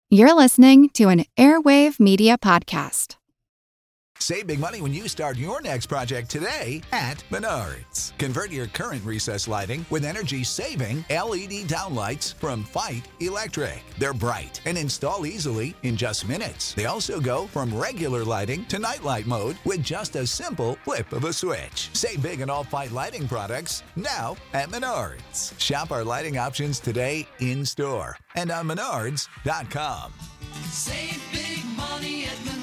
You're listening to an Airwave Media Podcast. Save big money when you start your next project today at Menards. Convert your current recessed lighting with energy-saving LED downlights from Fight Electric. They're bright and install easily in just minutes. They also go from regular lighting to nightlight mode with just a simple flip of a switch. Save big on all Fight lighting products now at Menards. Shop our lighting options today in-store and on Menards.com. Save big money at Menards.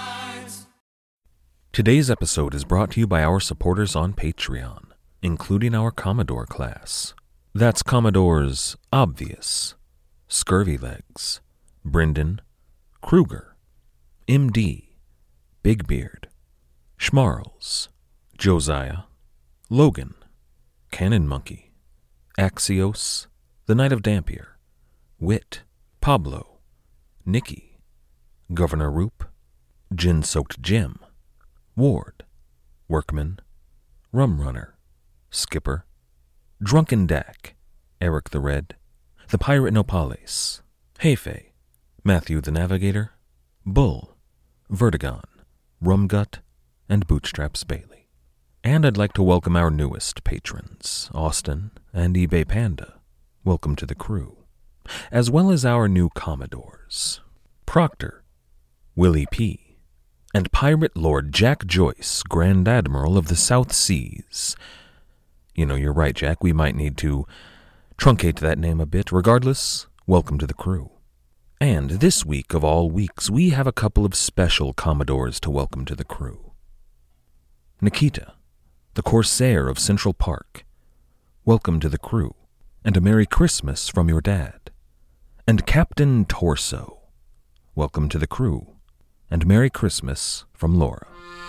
Today's episode is brought to you by our supporters on Patreon, including our Commodore class. That's Commodores Obvious, Scurvy Legs, Brendan, Kruger, MD, Big Beard, Schmarls, Josiah, Logan, Cannon Monkey, Axios, The Knight of Dampier, Wit, Pablo, Nikki, Governor Roop, Gin-Soaked Jim, Ward, Workman, Rum Runner, Skipper, Drunken Dak, Eric the Red, The Pirate Nopales, Hefe, Matthew the Navigator, Bull, Vertigon, Rumgut, and Bootstraps Bailey. And I'd like to welcome our newest patrons, Austin and eBay Panda. Welcome to the crew. As well as our new Commodores, Proctor, Willie P., and Pirate Lord Jack Joyce, Grand Admiral of the South Seas. You know, you're right, Jack, we might need to truncate that name a bit. Regardless, welcome to the crew. And this week of all weeks, we have a couple of special Commodores to welcome to the crew. Nikita, the Corsair of Central Park, welcome to the crew, and a Merry Christmas from your dad. And Captain Torso, welcome to the crew, and Merry Christmas from Laura.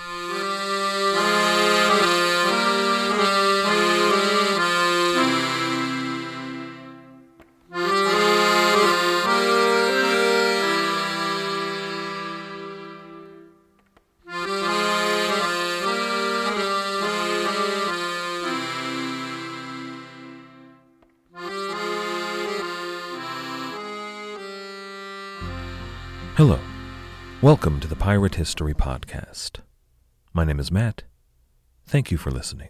Hello. Welcome to the Pirate History Podcast. My name is Matt. Thank you for listening.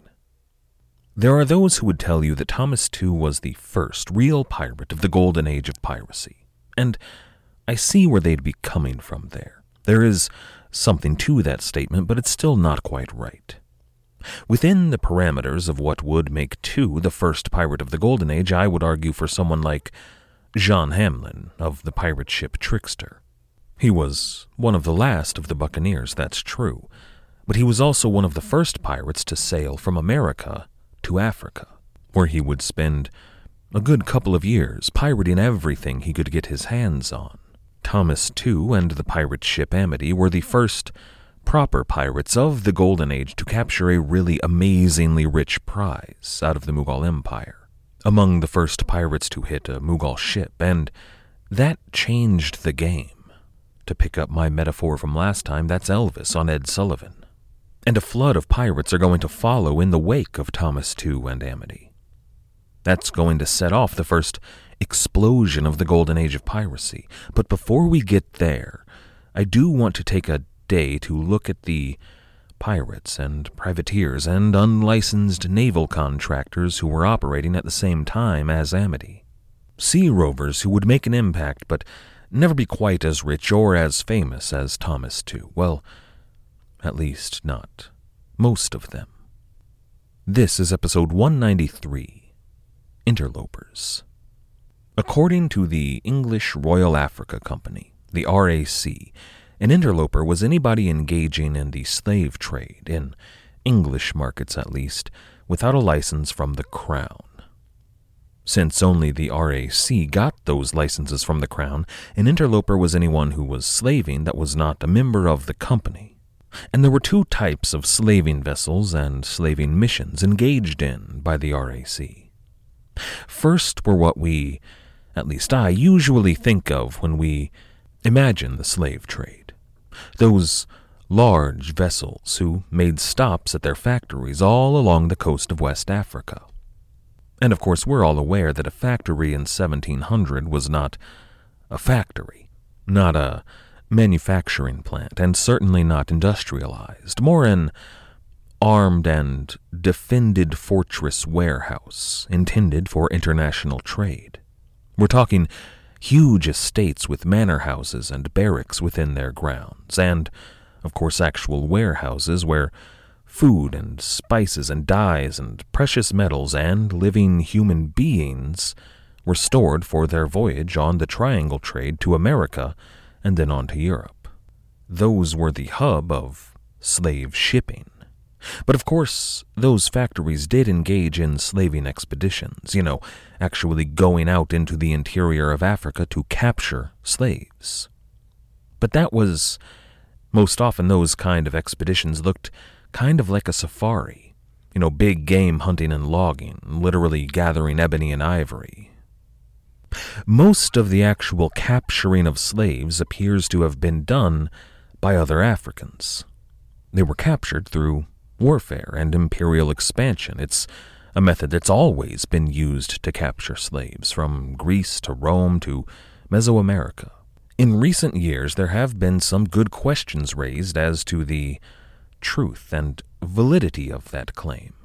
There are those who would tell you that Thomas Tew was the first real pirate of the golden age of piracy, and I see where they'd be coming from there. There is something to that statement, but it's still not quite right. Within the parameters of what would make Tew the first pirate of the golden age, I would argue for someone like John Hamlin of the pirate ship Trickster. He was one of the last of the buccaneers, that's true, but he was also one of the first pirates to sail from America to Africa, where he would spend a good couple of years pirating everything he could get his hands on. Thomas Tew and the pirate ship Amity were the first proper pirates of the Golden Age to capture a really amazingly rich prize out of the Mughal Empire. Among the first pirates to hit a Mughal ship, and that changed the game. To pick up my metaphor from last time, that's Elvis on Ed Sullivan. And a flood of pirates are going to follow in the wake of Thomas Tew and Amity. That's going to set off the first explosion of the golden age of piracy. But before we get there, I do want to take a day to look at the pirates and privateers and unlicensed naval contractors who were operating at the same time as Amity. Sea rovers who would make an impact, but never be quite as rich or as famous as Thomas Tew. Well, at least not most of them. This is episode 193, Interlopers. According to the English Royal Africa Company, the RAC, an interloper was anybody engaging in the slave trade, in English markets at least, without a license from the Crown. Since only the RAC got those licenses from the Crown, an interloper was anyone who was slaving that was not a member of the company. And there were two types of slaving vessels and slaving missions engaged in by the RAC. First were what we, at least I, usually think of when we imagine the slave trade. Those large vessels who made stops at their factories all along the coast of West Africa. And of course we're all aware that a factory in 1700 was not a factory. Not a manufacturing plant, and certainly not industrialized. More an armed and defended fortress warehouse intended for international trade. We're talking huge estates with manor houses and barracks within their grounds, and, of course, actual warehouses where food and spices and dyes and precious metals and living human beings were stored for their voyage on the triangle trade to America and then on to Europe. Those were the hub of slave shipping. But of course, those factories did engage in slaving expeditions, actually going out into the interior of Africa to capture slaves. But that was, most often those kind of expeditions looked kind of like a safari, big game hunting and logging, literally gathering ebony and ivory. Most of the actual capturing of slaves appears to have been done by other Africans. They were captured through warfare and imperial expansion. It's a method that's always been used to capture slaves, from Greece to Rome to Mesoamerica. In recent years, there have been some good questions raised as to the truth and validity of that claim.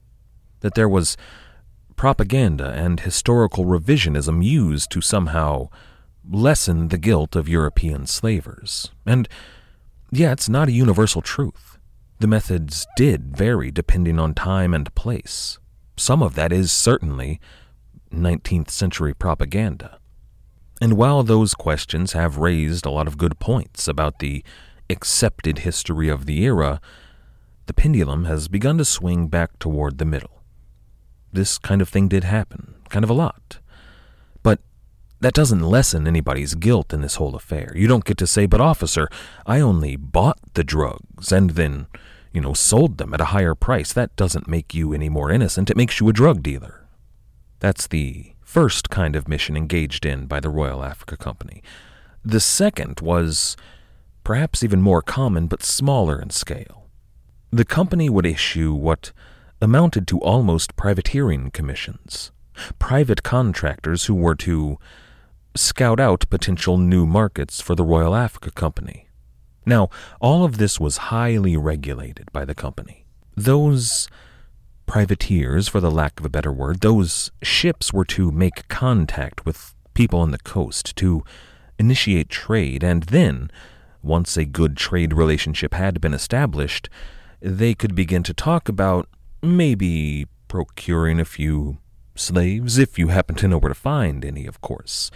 That there was propaganda and historical revisionism used to somehow lessen the guilt of European slavers. And, yeah, it's not a universal truth. The methods did vary depending on time and place. Some of that is certainly 19th century propaganda. And while those questions have raised a lot of good points about the accepted history of the era, the pendulum has begun to swing back toward the middle. This kind of thing did happen, kind of a lot. But that doesn't lessen anybody's guilt in this whole affair. You don't get to say, but officer, I only bought the drugs and then, sold them at a higher price. That doesn't make you any more innocent. It makes you a drug dealer. That's the first kind of mission engaged in by the Royal Africa Company. The second was perhaps even more common but smaller in scale. The company would issue what amounted to almost privateering commissions, private contractors who were to scout out potential new markets for the Royal Africa Company. Now, all of this was highly regulated by the company. Those privateers, for the lack of a better word, those ships were to make contact with people on the coast, to initiate trade, and then, once a good trade relationship had been established, they could begin to talk about maybe procuring a few slaves, if you happen to know where to find any, of course.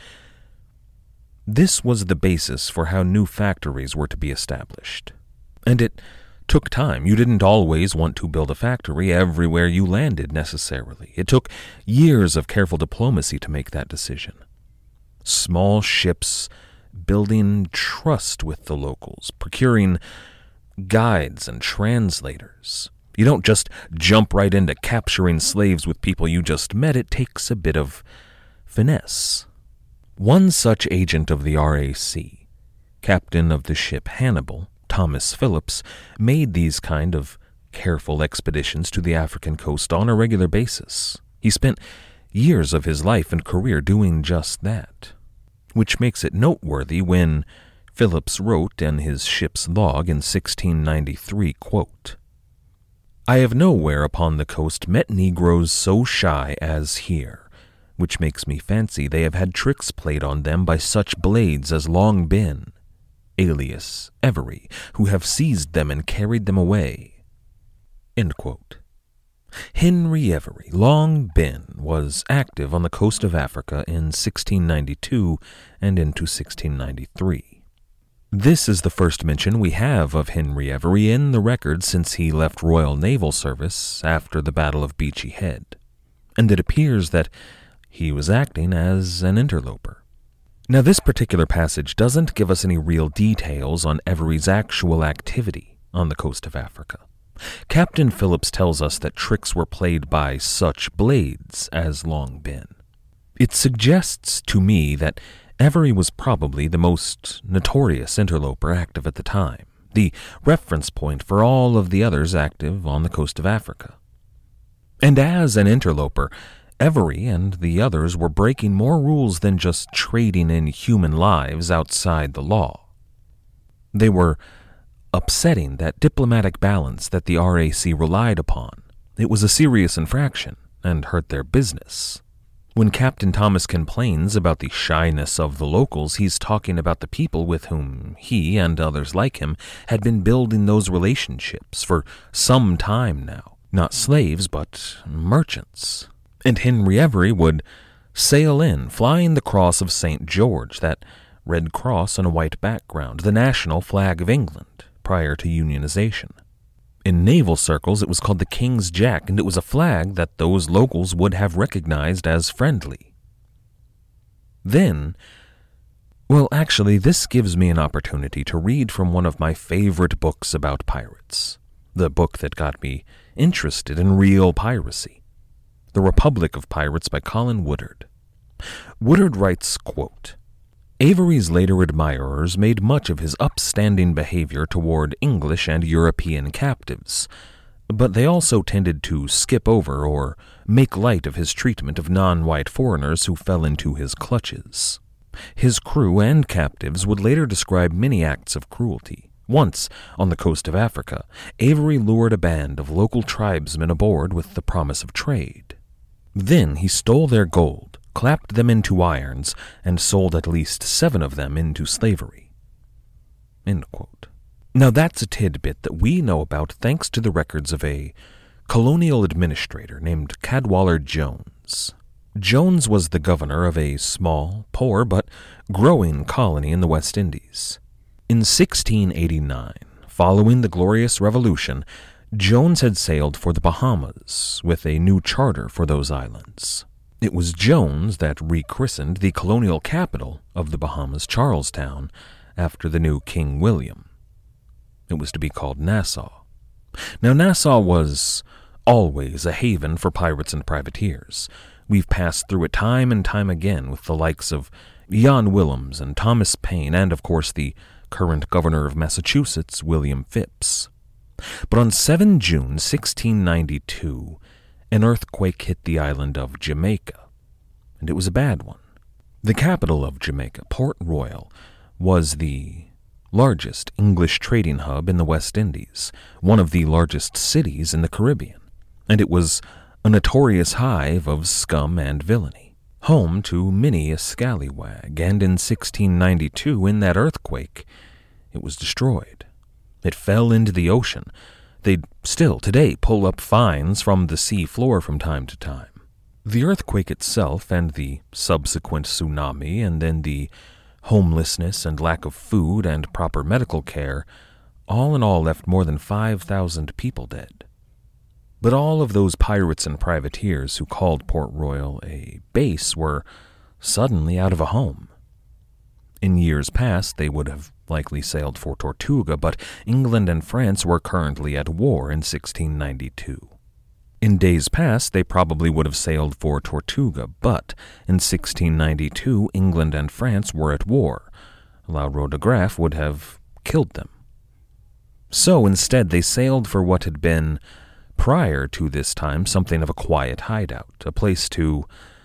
This was the basis for how new factories were to be established. And it took time. You didn't always want to build a factory everywhere you landed, necessarily. It took years of careful diplomacy to make that decision. Small ships building trust with the locals, procuring guides and translators. You don't just jump right into capturing slaves with people you just met. It takes a bit of finesse. One such agent of the RAC, captain of the ship Hannibal, Thomas Phillips, made these kind of careful expeditions to the African coast on a regular basis. He spent years of his life and career doing just that, which makes it noteworthy when Phillips wrote in his ship's log in 1693, quote, "I have nowhere upon the coast met Negroes so shy as here, which makes me fancy they have had tricks played on them by such blades as Long Ben, alias Every, who have seized them and carried them away." End quote. Henry Every, Long Ben, was active on the coast of Africa in 1692 and into 1693. This is the first mention we have of Henry Every in the record since he left Royal Naval Service after the Battle of Beachy Head, and it appears that he was acting as an interloper. Now, this particular passage doesn't give us any real details on Every's actual activity on the coast of Africa. Captain Phillips tells us that tricks were played by such blades as Long Ben. It suggests to me that Every was probably the most notorious interloper active at the time, the reference point for all of the others active on the coast of Africa. And as an interloper, Every and the others were breaking more rules than just trading in human lives outside the law. They were upsetting that diplomatic balance that the RAC relied upon. It was a serious infraction and hurt their business. When Captain Thomas complains about the shyness of the locals, he's talking about the people with whom he and others like him had been building those relationships for some time now. Not slaves, but merchants. And Henry Every would sail in, flying the cross of St. George, that red cross on a white background, the national flag of England, prior to unionization. In naval circles, it was called the King's Jack, and it was a flag that those locals would have recognized as friendly. Then, well, actually, this gives me an opportunity to read from one of my favorite books about pirates, the book that got me interested in real piracy, The Republic of Pirates by Colin Woodard. Woodard writes, quote, Avery's later admirers made much of his upstanding behavior toward English and European captives, but they also tended to skip over or make light of his treatment of non-white foreigners who fell into his clutches. His crew and captives would later describe many acts of cruelty. Once, on the coast of Africa, Avery lured a band of local tribesmen aboard with the promise of trade. Then he stole their gold, clapped them into irons, and sold at least 7 of them into slavery. End quote. Now that's a tidbit that we know about thanks to the records of a colonial administrator named Cadwallader Jones. Jones was the governor of a small, poor, but growing colony in the West Indies. In 1689, following the Glorious Revolution, Jones had sailed for the Bahamas with a new charter for those islands. It was Jones that rechristened the colonial capital of the Bahamas, Charlestown, after the new King William. It was to be called Nassau. Now, Nassau was always a haven for pirates and privateers. We've passed through it time and time again with the likes of Jan Willems and Thomas Paine, and, of course, the current governor of Massachusetts, William Phips. But on 7 June 1692, an earthquake hit the island of Jamaica, and it was a bad one. The capital of Jamaica, Port Royal, was the largest English trading hub in the West Indies, one of the largest cities in the Caribbean, and it was a notorious hive of scum and villainy, home to many a scallywag, and in 1692, in that earthquake, it was destroyed. It fell into the ocean. They'd still today pull up fines from the sea floor from time to time. The earthquake itself and the subsequent tsunami and then the homelessness and lack of food and proper medical care all in all left more than 5,000 people dead. But all of those pirates and privateers who called Port Royal a base were suddenly out of a home. In years past, they would have likely sailed for Tortuga, but England and France were currently at war in 1692. In days past, they probably would have sailed for Tortuga, but in 1692, England and France were at war. Lauro de Graaf would have killed them. So instead, they sailed for what had been, prior to this time, something of a quiet hideout, a place to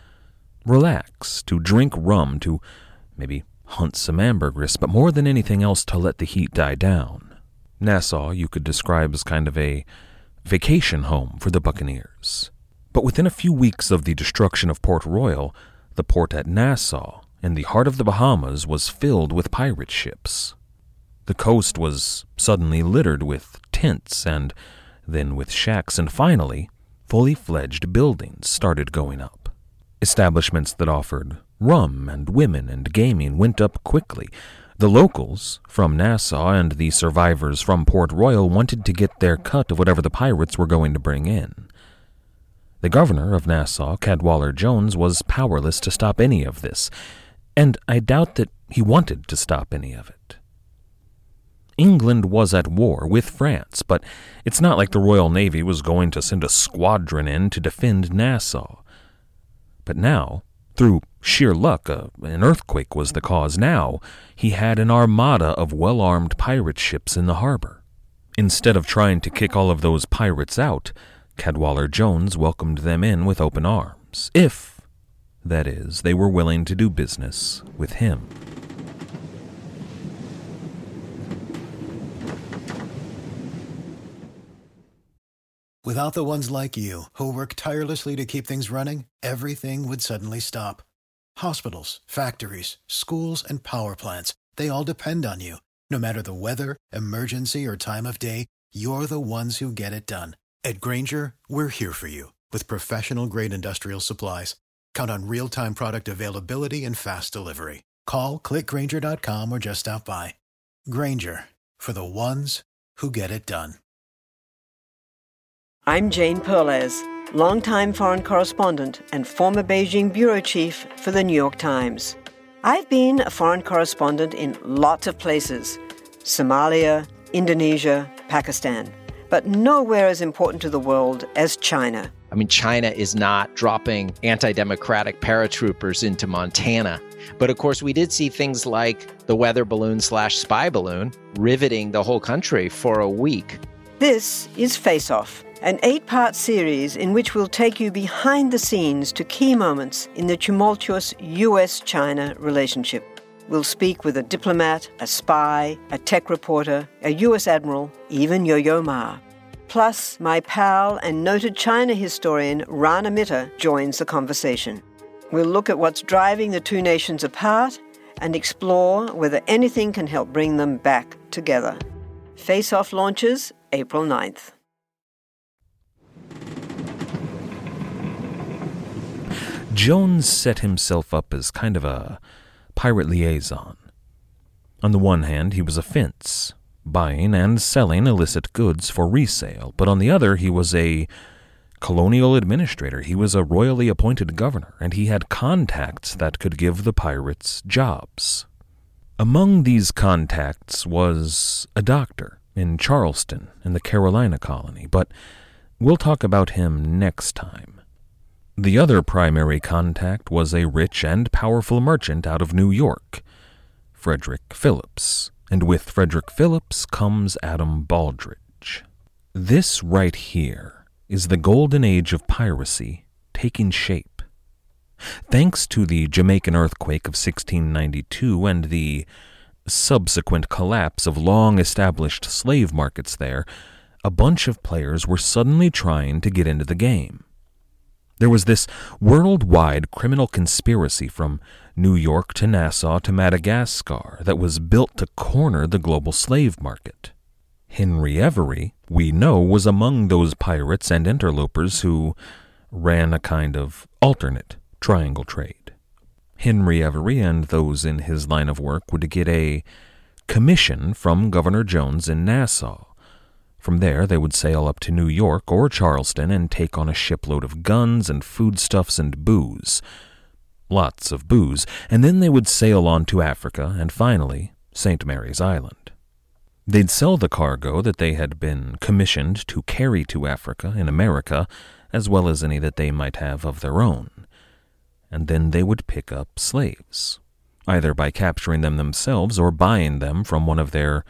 relax, to drink rum, to maybe hunt some ambergris, but more than anything else to let the heat die down. Nassau you could describe as kind of a vacation home for the buccaneers. But within a few weeks of the destruction of Port Royal, the port at Nassau, in the heart of the Bahamas, was filled with pirate ships. The coast was suddenly littered with tents and then with shacks, and finally, fully fledged buildings started going up. Establishments that offered rum and women and gaming went up quickly. The locals from Nassau and the survivors from Port Royal wanted to get their cut of whatever the pirates were going to bring in. The governor of Nassau, Cadwallader Jones, was powerless to stop any of this, and I doubt that he wanted to stop any of it. England was at war with France, but it's not like the Royal Navy was going to send a squadron in to defend Nassau. But now, through sheer luck, an earthquake was the cause. Now, he had an armada of well-armed pirate ships in the harbor. Instead of trying to kick all of those pirates out, Cadwallader Jones welcomed them in with open arms. terms, if, that is, they were willing to do business with him. Without the ones like you, who work tirelessly to keep things running, everything would suddenly stop. Hospitals, factories, schools, and power plants, they all depend on you. No matter the weather, emergency, or time of day, you're the ones who get it done. At Grainger, we're here for you with professional-grade industrial supplies. Count on real-time product availability and fast delivery. Call, click Grainger.com, or just stop by. Grainger, for the ones who get it done. I'm Jane Perlez, longtime foreign correspondent and former Beijing bureau chief for the New York Times. I've been a foreign correspondent in lots of places: Somalia, Indonesia, Pakistan, but nowhere as important to the world as China. I mean, China is not dropping anti-democratic paratroopers into Montana. But of course, we did see things like the weather balloon/spy balloon riveting the whole country for a week. This is Face Off, an 8-part series in which we'll take you behind the scenes to key moments in the tumultuous U.S.-China relationship. We'll speak with a diplomat, a spy, a tech reporter, a U.S. admiral, even Yo-Yo Ma. Plus, my pal and noted China historian Rana Mitter joins the conversation. We'll look at what's driving the two nations apart and explore whether anything can help bring them back together. Face Off launches April 9th. Jones set himself up as kind of a pirate liaison. On the one hand, he was a fence, buying and selling illicit goods for resale, but on the other, he was a colonial administrator. He was a royally appointed governor, and he had contacts that could give the pirates jobs. Among these contacts was a doctor in Charleston in the Carolina colony, but we'll talk about him next time. The other primary contact was a rich and powerful merchant out of New York, Frederick Phillips, and with Frederick Phillips comes Adam Baldridge. This right here is the golden age of piracy taking shape. Thanks to the Jamaican earthquake of 1692 and the subsequent collapse of long-established slave markets there, a bunch of players were suddenly trying to get into the game. There was this worldwide criminal conspiracy from New York to Nassau to Madagascar that was built to corner the global slave market. Henry Every, we know, was among those pirates and interlopers who ran a kind of alternate triangle trade. Henry Every and those in his line of work would get a commission from Governor Jones in Nassau. From there, they would sail up to New York or Charleston and take on a shipload of guns and foodstuffs and booze. Lots of booze. And then they would sail on to Africa and finally St. Mary's Island. They'd sell the cargo that they had been commissioned to carry to Africa in America, as well as any that they might have of their own. And then they would pick up slaves, either by capturing them themselves or buying them from one of their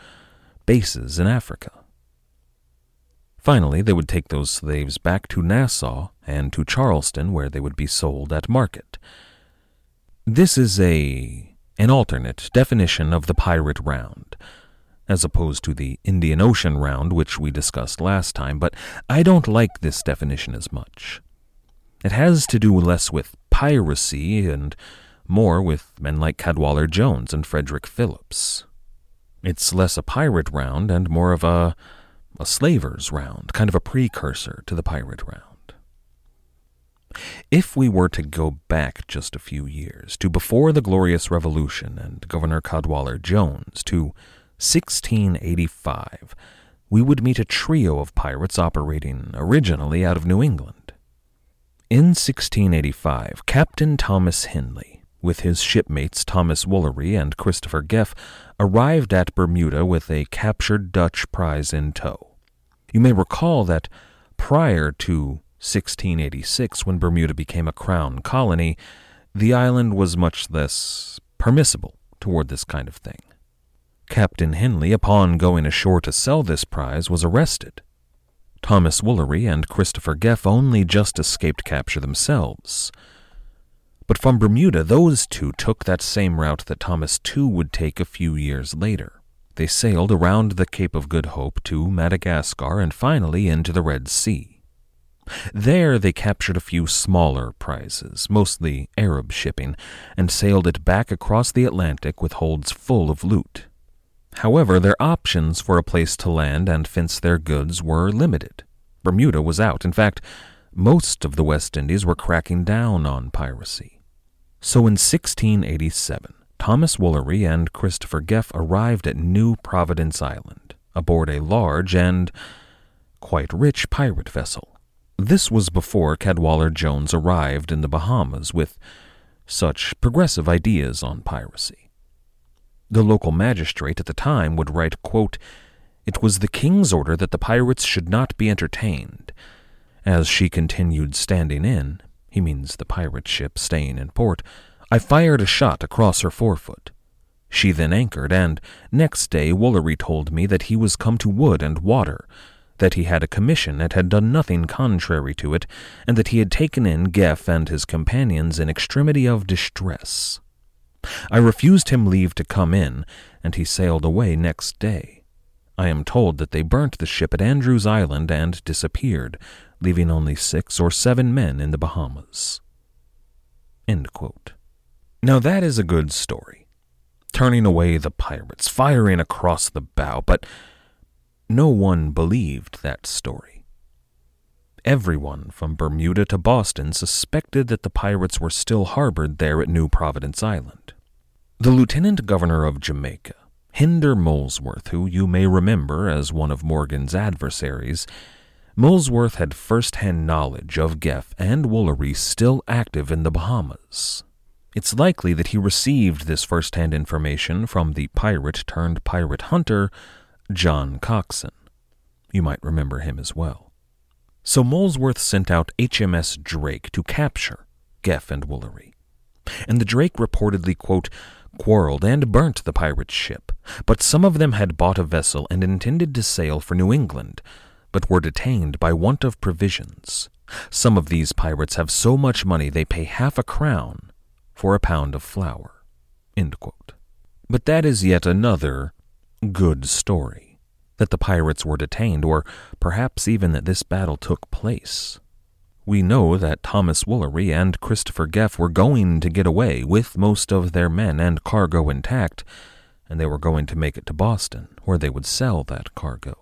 bases in Africa. Finally, they would take those slaves back to Nassau and to Charleston, where they would be sold at market. This is an alternate definition of the pirate round, as opposed to the Indian Ocean round, which we discussed last time, but I don't like this definition as much. It has to do less with piracy and more with men like Cadwallader Jones and Frederick Phillips. It's less a pirate round and more of a slaver's round, kind of a precursor to the pirate round. If we were to go back just a few years, to before the Glorious Revolution and Governor Cadwallader Jones, to 1685, we would meet a trio of pirates operating originally out of New England. In 1685, Captain Thomas Henley, with his shipmates Thomas Woolery and Christopher Geff, arrived at Bermuda with a captured Dutch prize in tow. You may recall that prior to 1686, when Bermuda became a crown colony, the island was much less permissible toward this kind of thing. Captain Henley, upon going ashore to sell this prize, was arrested. Thomas Woolery and Christopher Geff only just escaped capture themselves. But from Bermuda, those two took that same route that Thomas too would take a few years later. They sailed around the Cape of Good Hope to Madagascar and finally into the Red Sea. There they captured a few smaller prizes, mostly Arab shipping, and sailed it back across the Atlantic with holds full of loot. However, their options for a place to land and fence their goods were limited. Bermuda was out. In fact, most of the West Indies were cracking down on piracy. So in 1687, Thomas Woolery and Christopher Geff arrived at New Providence Island, aboard a large and quite rich pirate vessel. This was before Cadwallader Jones arrived in the Bahamas with such progressive ideas on piracy. The local magistrate at the time would write, quote, "It was the king's order that the pirates should not be entertained. As she continued standing in," he means the pirate ship staying in port, "I fired a shot across her forefoot. She then anchored, and next day Woolery told me that he was come to wood and water, that he had a commission and had done nothing contrary to it, and that he had taken in Geff and his companions in extremity of distress. I refused him leave to come in, and he sailed away next day. I am told that they burnt the ship at Andrews Island and disappeared, leaving only 6 or 7 men in the Bahamas." End quote. Now that is a good story. Turning away the pirates, firing across the bow, but no one believed that story. Everyone from Bermuda to Boston suspected that the pirates were still harbored there at New Providence Island. The lieutenant governor of Jamaica, Hinder Molesworth, who you may remember as one of Morgan's adversaries, Molesworth had first-hand knowledge of Geff and Woolery still active in the Bahamas. It's likely that he received this first-hand information from the pirate-turned-pirate hunter, John Coxon. You might remember him as well. So Molesworth sent out HMS Drake to capture Geff and Woolery. And the Drake reportedly, quote, quarreled and burnt the pirate ship, but some of them had bought a vessel and intended to sail for New England, but were detained by want of provisions. Some of these pirates have so much money they pay half a crown for a pound of flour. End quote. But that is yet another good story, that the pirates were detained, or perhaps even that this battle took place. We know that Thomas Woolery and Christopher Geff were going to get away with most of their men and cargo intact, and they were going to make it to Boston, where they would sell that cargo.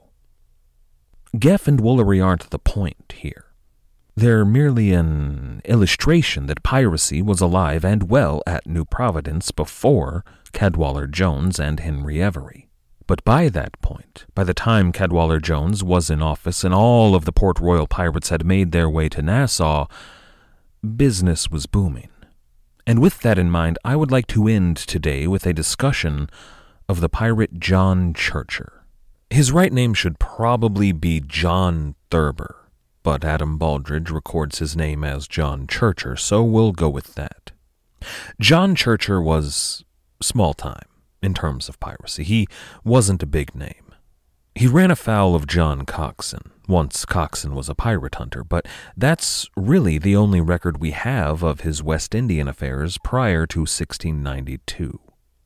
Geff and Woolery aren't the point here. They're merely an illustration that piracy was alive and well at New Providence before Cadwallader Jones and Henry Every. But by that point, by the time Cadwallader Jones was in office and all of the Port Royal pirates had made their way to Nassau, business was booming. And with that in mind, I would like to end today with a discussion of the pirate John Churcher. His right name should probably be John Thurber, but Adam Baldridge records his name as John Churcher, so we'll go with that. John Churcher was small time in terms of piracy. He wasn't a big name. He ran afoul of John Coxon. Once Coxon was a pirate hunter, but that's really the only record we have of his West Indian affairs prior to 1692.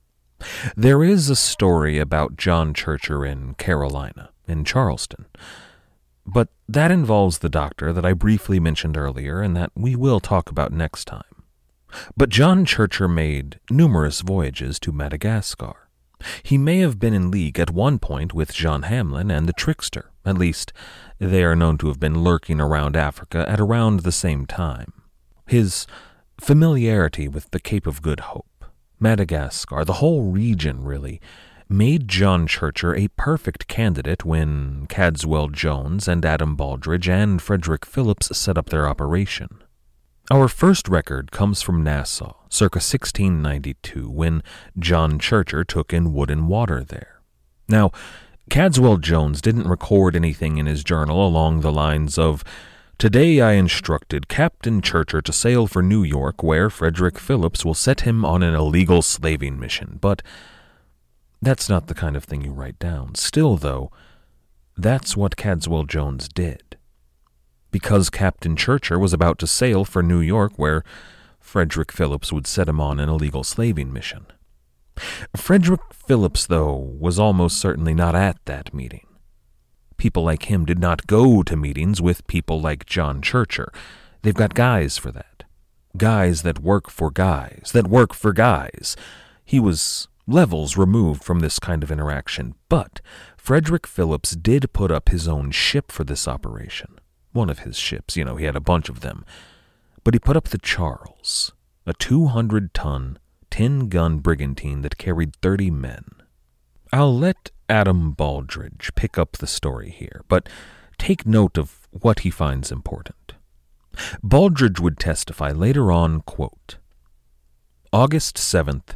There is a story about John Churcher in Carolina, in Charleston, but that involves the doctor that I briefly mentioned earlier and that we will talk about next time. But John Churcher made numerous voyages to Madagascar. He may have been in league at one point with John Hamlin and the Trickster. At least, they are known to have been lurking around Africa at around the same time. His familiarity with the Cape of Good Hope, Madagascar, the whole region really, made John Churcher a perfect candidate when Cadswell Jones and Adam Baldridge and Frederick Phillips set up their operation. Our first record comes from Nassau, circa 1692, when John Churcher took in wood and water there. Now, Cadswell Jones didn't record anything in his journal along the lines of, "Today I instructed Captain Churcher to sail for New York, where Frederick Phillips will set him on an illegal slaving mission," but that's not the kind of thing you write down. Still, though, That's what Cadswell Jones did. Because Captain Churcher was about to sail for New York, where Frederick Phillips would set him on an illegal slaving mission. Frederick Phillips, though, was almost certainly not at that meeting. People like him did not go to meetings with people like John Churcher. They've got guys for that. Guys that work for guys, that work for guys. He was levels removed from this kind of interaction, but Frederick Phillips did put up his own ship for this operation. One of his ships, he had a bunch of them. But he put up the Charles, a 200-ton, 10-gun brigantine that carried 30 men. I'll let Adam Baldridge pick up the story here, but take note of what he finds important. Baldridge would testify later on, quote, August 7th,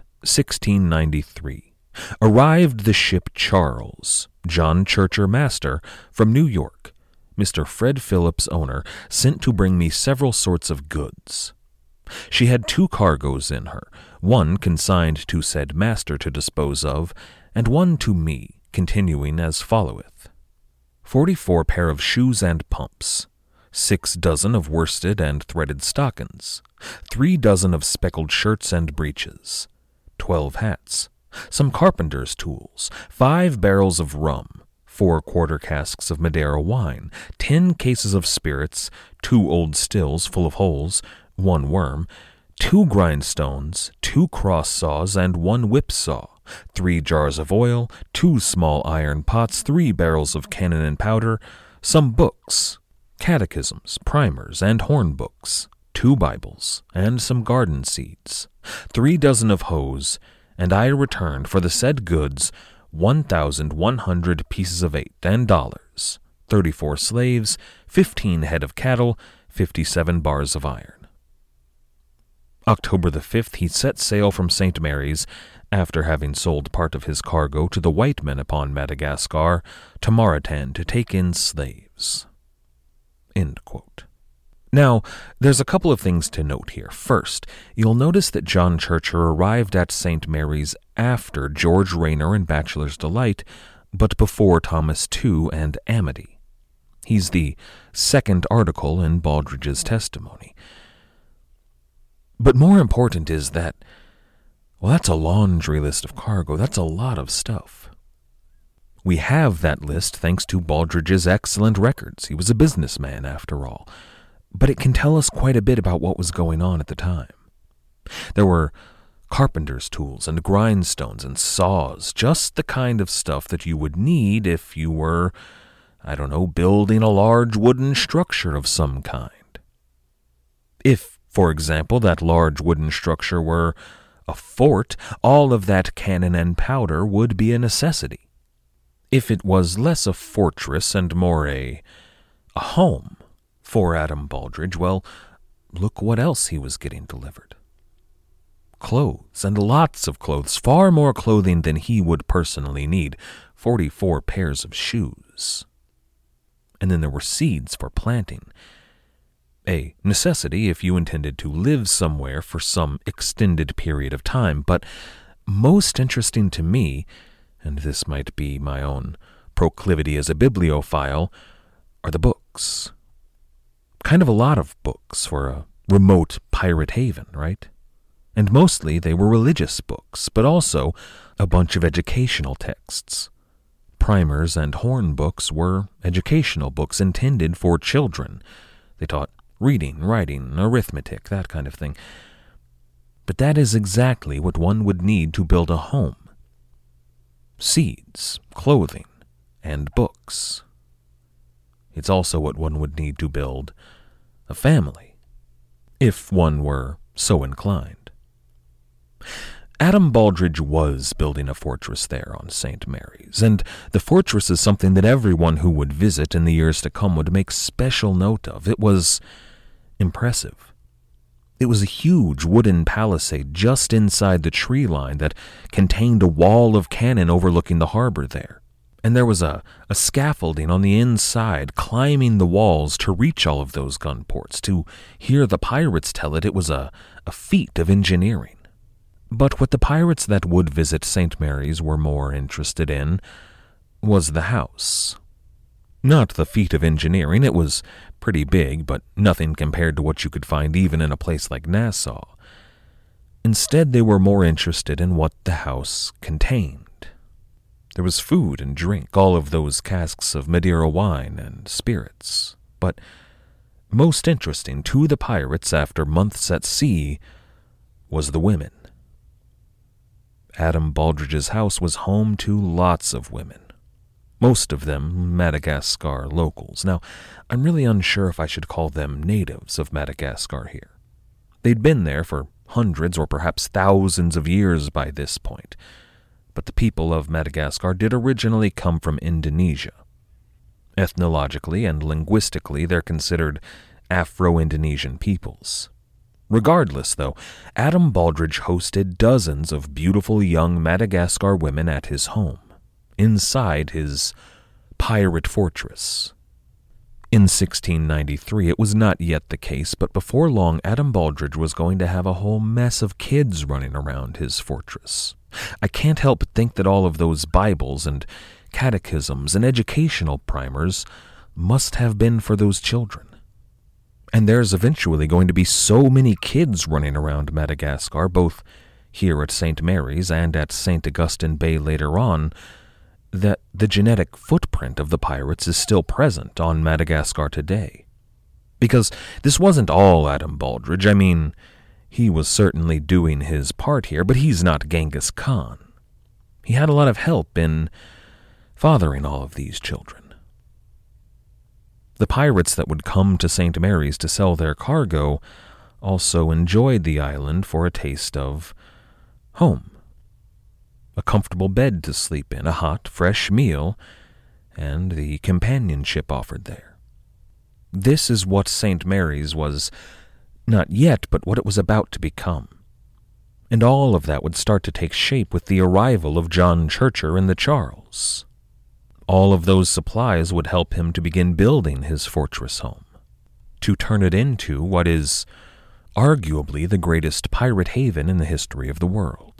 1693, arrived the ship Charles, John Churcher master, from New York. Mr. Fred Phillips, owner, sent to bring me several sorts of goods. She had 2 cargoes in her, one consigned to said master to dispose of, and one to me, continuing as followeth. 44 pair of shoes and pumps, 6 dozen of worsted and threaded stockings, 3 dozen of speckled shirts and breeches, 12 hats, some carpenter's tools, 5 barrels of rum, 4 quarter casks of Madeira wine, 10 cases of spirits, 2 old stills full of holes, 1 worm, 2 grindstones, 2 cross saws, and 1 whip saw, 3 jars of oil, 2 small iron pots, 3 barrels of cannon and powder, some books, catechisms, primers, and horn books, 2 Bibles, and some garden seeds, 3 dozen of hoes, and I returned for the said goods 1,100 pieces of 8 and dollars, 34 slaves, 15 head of cattle, 57 bars of iron. October the 5th he set sail from St. Mary's, after having sold part of his cargo to the white men upon Madagascar, to Mauritania to take in slaves. End quote. Now, there's a couple of things to note here. First, you'll notice that John Churcher arrived at St. Mary's after George Rayner and Bachelor's Delight, but before Thomas Tew and Amity. He's the second article in Baldridge's testimony. But more important is that, well, that's a laundry list of cargo. That's a lot of stuff. We have that list thanks to Baldridge's excellent records. He was a businessman, after all. But it can tell us quite a bit about what was going on at the time. There were carpenter's tools and grindstones and saws, just the kind of stuff that you would need if you were, building a large wooden structure of some kind. If, for example, that large wooden structure were a fort, all of that cannon and powder would be a necessity. If it was less a fortress and more a home for Adam Baldridge, well, look what else he was getting delivered. Clothes, and lots of clothes, far more clothing than he would personally need, 44 pairs of shoes. And then there were seeds for planting, a necessity if you intended to live somewhere for some extended period of time, but most interesting to me, and this might be my own proclivity as a bibliophile, are the books. Kind of a lot of books for a remote pirate haven, right? And mostly they were religious books, but also a bunch of educational texts. Primers and horn books were educational books intended for children. They taught reading, writing, arithmetic, that kind of thing. But that is exactly what one would need to build a home. Seeds, clothing, and books. It's also what one would need to build a family, if one were so inclined. Adam Baldridge was building a fortress there on St. Mary's, and the fortress is something that everyone who would visit in the years to come would make special note of. It was impressive. It was a huge wooden palisade just inside the tree line that contained a wall of cannon overlooking the harbor there. And there was a scaffolding on the inside climbing the walls to reach all of those gun ports. To hear the pirates tell it, it was a feat of engineering. But what the pirates that would visit St. Mary's were more interested in was the house. Not the feat of engineering. It was pretty big, but nothing compared to what you could find even in a place like Nassau. Instead, they were more interested in what the house contained. There was food and drink, all of those casks of Madeira wine and spirits. But most interesting to the pirates after months at sea was the women. Adam Baldridge's house was home to lots of women. Most of them Madagascar locals. Now, I'm really unsure if I should call them natives of Madagascar here. They'd been there for hundreds or perhaps thousands of years by this point. But the people of Madagascar did originally come from Indonesia. Ethnologically and linguistically, they're considered Afro-Indonesian peoples. Regardless, though, Adam Baldridge hosted dozens of beautiful young Madagascar women at his home, inside his pirate fortress. In 1693, it was not yet the case, but before long, Adam Baldridge was going to have a whole mess of kids running around his fortress. I can't help but think that all of those Bibles and catechisms and educational primers must have been for those children. And there's eventually going to be so many kids running around Madagascar, both here at St. Mary's and at St. Augustine Bay later on, that the genetic footprint of the pirates is still present on Madagascar today. Because this wasn't all Adam Baldridge. I mean, he was certainly doing his part here, but he's not Genghis Khan. He had a lot of help in fathering all of these children. The pirates that would come to St. Mary's to sell their cargo also enjoyed the island for a taste of home. A comfortable bed to sleep in, a hot, fresh meal, and the companionship offered there. This is what St. Mary's was not yet, but what it was about to become. And all of that would start to take shape with the arrival of John Churcher and the Charles. All of those supplies would help him to begin building his fortress home, to turn it into what is arguably the greatest pirate haven in the history of the world.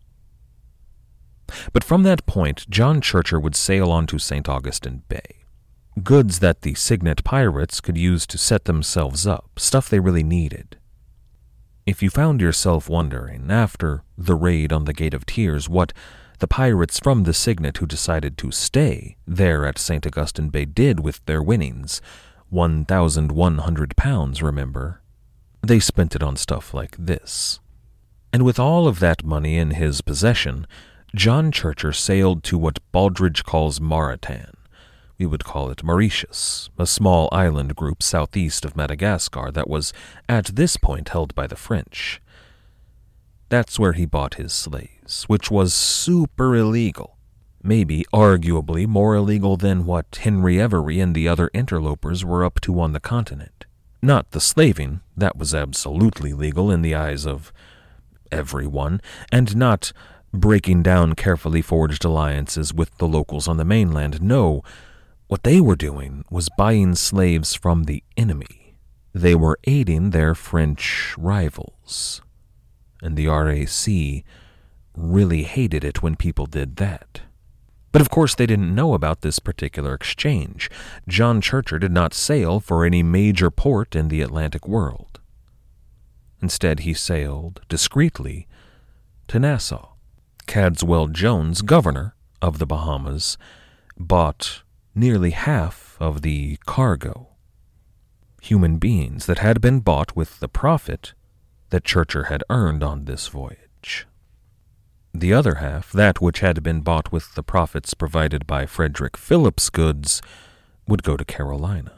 But from that point, John Churcher would sail on to St. Augustine Bay. Goods that the Signet pirates could use to set themselves up, stuff they really needed. If you found yourself wondering, after the raid on the Gate of Tears, what the pirates from the Signet who decided to stay there at St. Augustine Bay did with their winnings, 1,100 pounds, remember, they spent it on stuff like this. And with all of that money in his possession, John Churcher sailed to what Baldridge calls Mauretan. We would call it Mauritius, a small island group southeast of Madagascar that was at this point held by the French. That's where he bought his slaves, which was super illegal. Maybe arguably more illegal than what Henry Every and the other interlopers were up to on the continent. Not the slaving, that was absolutely legal in the eyes of everyone, and not breaking down carefully forged alliances with the locals on the mainland. No, what they were doing was buying slaves from the enemy. They were aiding their French rivals. And the RAC really hated it when people did that. But of course they didn't know about this particular exchange. John Churcher did not sail for any major port in the Atlantic world. Instead he sailed discreetly to Nassau. Cadswell Jones, governor of the Bahamas, bought nearly half of the cargo. Human beings that had been bought with the profit that Churcher had earned on this voyage. The other half, that which had been bought with the profits provided by Frederick Phillips' goods, would go to Carolina.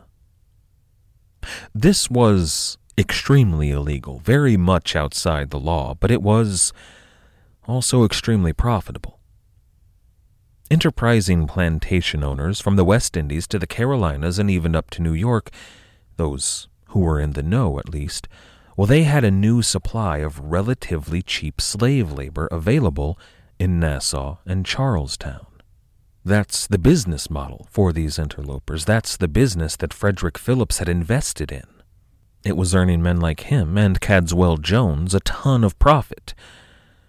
This was extremely illegal, very much outside the law, but it was also extremely profitable. Enterprising plantation owners from the West Indies to the Carolinas and even up to New York, those who were in the know at least, well, they had a new supply of relatively cheap slave labor available in Nassau and Charlestown. That's the business model for these interlopers. That's the business that Frederick Phillips had invested in. It was earning men like him and Cadswell Jones a ton of profit.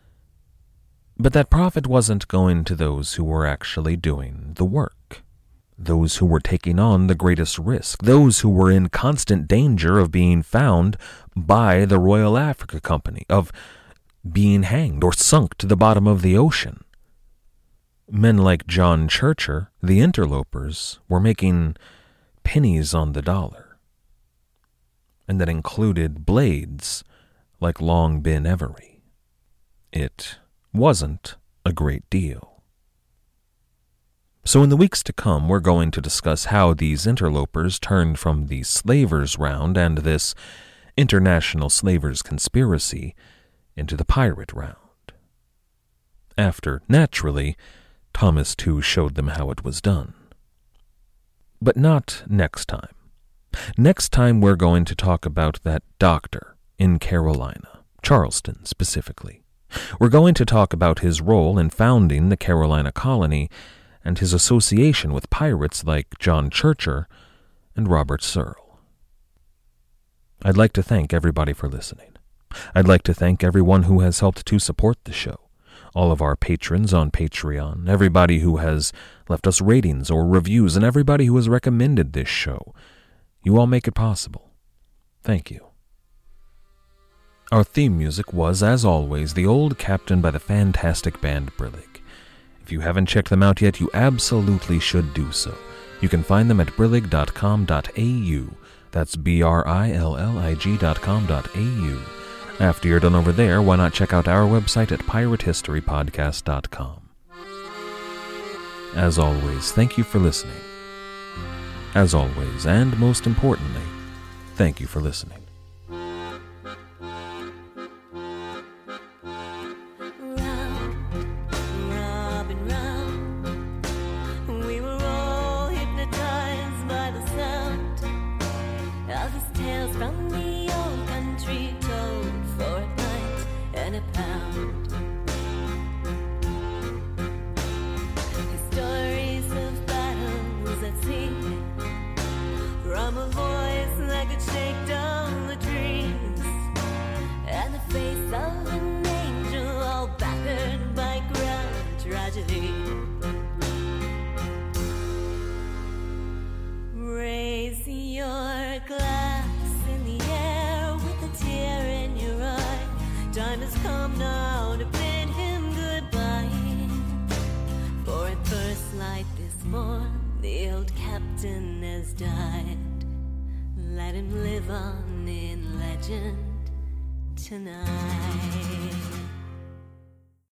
But that profit wasn't going to those who were actually doing the work. those who were taking on the greatest risk, those who were in constant danger of being found by the Royal Africa Company, of being hanged or sunk to the bottom of the ocean. Men like John Churcher, the interlopers, were making pennies on the dollar. And that included blades like Long Ben Every. It wasn't a great deal. So in the weeks to come, we're going to discuss how these interlopers turned from the slavers' round and this international slavers conspiracy into the pirate round. After, naturally, Thomas Tew showed them how it was done. But not next time. Next time we're going to talk about that doctor in Carolina, Charleston specifically. We're going to talk about his role in founding the Carolina colony and his association with pirates like John Churcher and Robert Searle. I'd like to thank everybody for listening. I'd like to thank everyone who has helped to support the show. All of our patrons on Patreon, everybody who has left us ratings or reviews, and everybody who has recommended this show. You all make it possible. Thank you. Our theme music was, as always, The Old Captain by the fantastic band Brillig. If you haven't checked them out yet, you absolutely should do so. You can find them at brillig.com.au. That's brillig.com.au. After you're done over there, why not check out our website at piratehistorypodcast.com. As always, thank you for listening. As always, and most importantly, thank you for listening. Raise your glass in the air with a tear in your eye. Time has come now to bid him goodbye. For at first light this morn, the old captain has died. Let him live on in legend tonight.